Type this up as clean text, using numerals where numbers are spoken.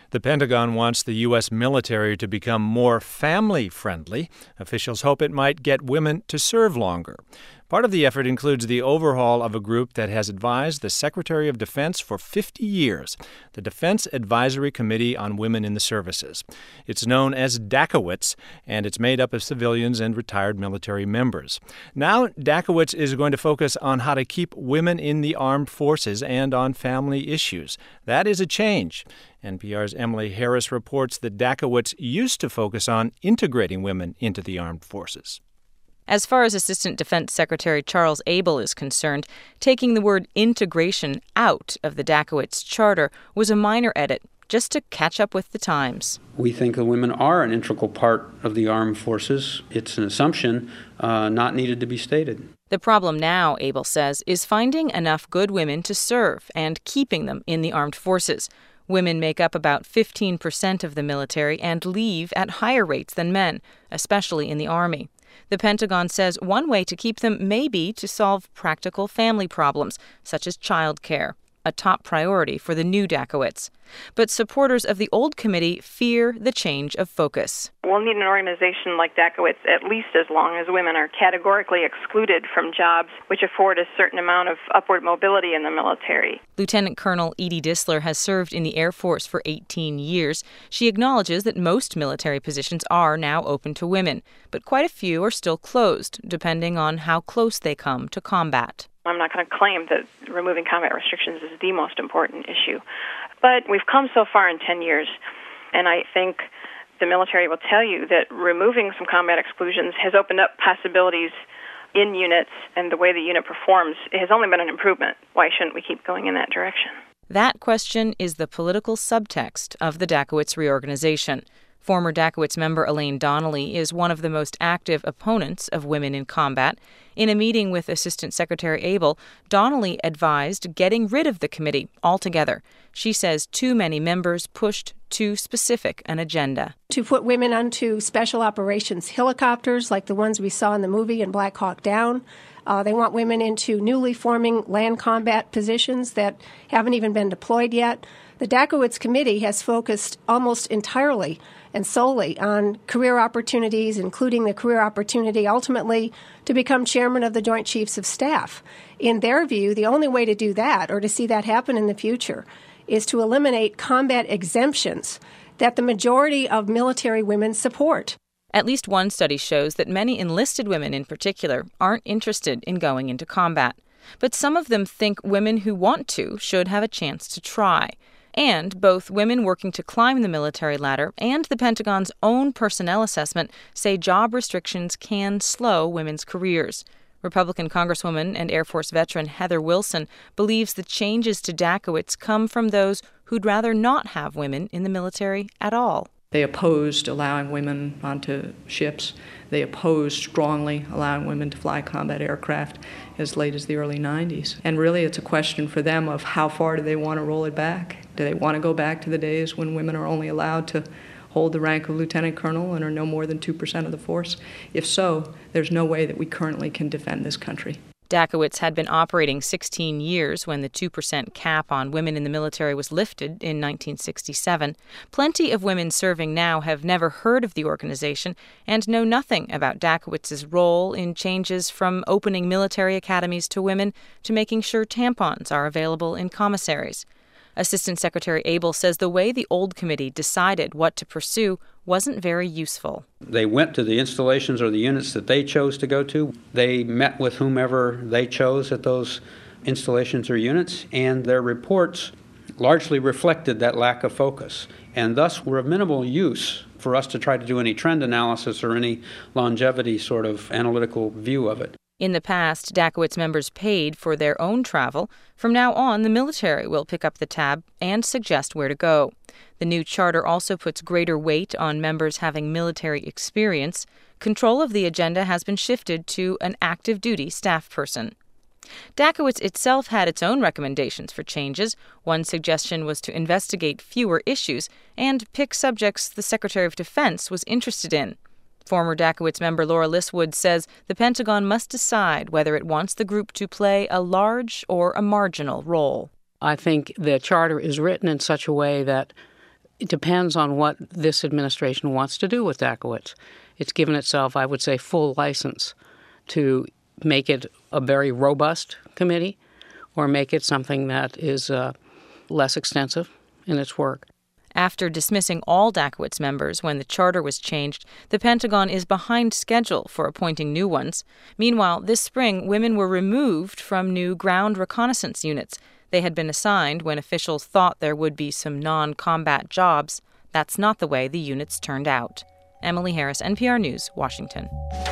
The Pentagon wants the U.S. military to become more family-friendly. Officials hope it might get women to serve longer. Part of the effort includes the overhaul of a group that has advised the Secretary of Defense for 50 years, the Defense Advisory Committee on Women in the Services. It's known as DACOWITS, and it's made up of civilians and retired military members. Now, DACOWITS is going to focus on how to keep women in the armed forces and on family issues. That is a change. NPR's Emily Harris reports that DACOWITS used to focus on integrating women into the armed forces. As far as Assistant Defense Secretary Charles Abel is concerned, taking the word integration out of the DACOWITS charter was a minor edit, just to catch up with the times. We think that women are an integral part of the armed forces. It's an assumption not needed to be stated. The problem now, Abel says, is finding enough good women to serve and keeping them in the armed forces. Women make up about 15% of the military and leave at higher rates than men, especially in the Army. The Pentagon says one way to keep them may be to solve practical family problems, such as child care, a top priority for the new DACOWITS. But supporters of the old committee fear the change of focus. We'll need an organization like DACOWITS at least as long as women are categorically excluded from jobs which afford a certain amount of upward mobility in the military. Lieutenant Colonel Edie Disler has served in the Air Force for 18 years. She acknowledges that most military positions are now open to women, but quite a few are still closed, depending on how close they come to combat. I'm not going to claim that removing combat restrictions is the most important issue, but we've come so far in 10 years, and I think the military will tell you that removing some combat exclusions has opened up possibilities in units, and the way the unit performs has only been an improvement. Why shouldn't we keep going in that direction? That question is the political subtext of the DACOWITS reorganization. Former DACOWITS member Elaine Donnelly is one of the most active opponents of women in combat. In a meeting with Assistant Secretary Abel, Donnelly advised getting rid of the committee altogether. She says too many members pushed too specific an agenda. To put women onto special operations helicopters like the ones we saw in the movie in Black Hawk Down. They want women into newly forming land combat positions that haven't even been deployed yet. The DACOWITS committee has focused almost entirely and solely on career opportunities, including the career opportunity ultimately to become chairman of the Joint Chiefs of Staff. In their view, the only way to do that, or to see that happen in the future, is to eliminate combat exemptions that the majority of military women support. At least one study shows that many enlisted women in particular aren't interested in going into combat. But some of them think women who want to should have a chance to try. And both women working to climb the military ladder and the Pentagon's own personnel assessment say job restrictions can slow women's careers. Republican Congresswoman and Air Force veteran Heather Wilson believes the changes to DACOWITS come from those who'd rather not have women in the military at all. They opposed allowing women onto ships. They opposed strongly allowing women to fly combat aircraft as late as the early 90s. And really it's a question for them of how far do they want to roll it back? Do they want to go back to the days when women are only allowed to hold the rank of lieutenant colonel and are no more than 2% of the force? If so, there's no way that we currently can defend this country. DACOWITS had been operating 16 years when the 2% cap on women in the military was lifted in 1967. Plenty of women serving now have never heard of the organization and know nothing about DACOWITS's role in changes from opening military academies to women to making sure tampons are available in commissaries. Assistant Secretary Abel says the way the old committee decided what to pursue wasn't very useful. They went to the installations or the units that they chose to go to. They met with whomever they chose at those installations or units, and their reports largely reflected that lack of focus, and thus were of minimal use for us to try to do any trend analysis or any longevity sort of analytical view of it. In the past, DACOWITS members paid for their own travel. From now on, the military will pick up the tab and suggest where to go. The new charter also puts greater weight on members having military experience. Control of the agenda has been shifted to an active duty staff person. DACOWITS itself had its own recommendations for changes. One suggestion was to investigate fewer issues and pick subjects the Secretary of Defense was interested in. Former DACOWITS member Laura Listwood says the Pentagon must decide whether it wants the group to play a large or a marginal role. I think the charter is written in such a way that It depends on what this administration wants to do with Dachowitz. It's given itself, I would say, full license to make it a very robust committee or make it something that is less extensive in its work. After dismissing all Dachowitz members when the charter was changed, the Pentagon is behind schedule for appointing new ones. Meanwhile, this spring, women were removed from new ground reconnaissance units. They had been assigned when officials thought there would be some non-combat jobs. That's not the way the units turned out. Emily Harris, NPR News, Washington.